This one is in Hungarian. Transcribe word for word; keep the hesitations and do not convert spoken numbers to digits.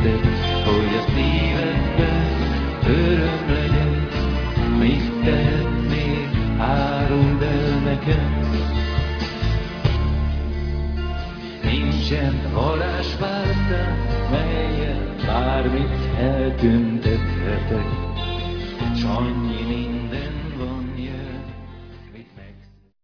tetted, hogy a szívedben öröm legyen. Mit tehetnék, áruld el nekem. Nincsen varázspálcám, mellyel bármit eltüntethetek, s annyi nincs,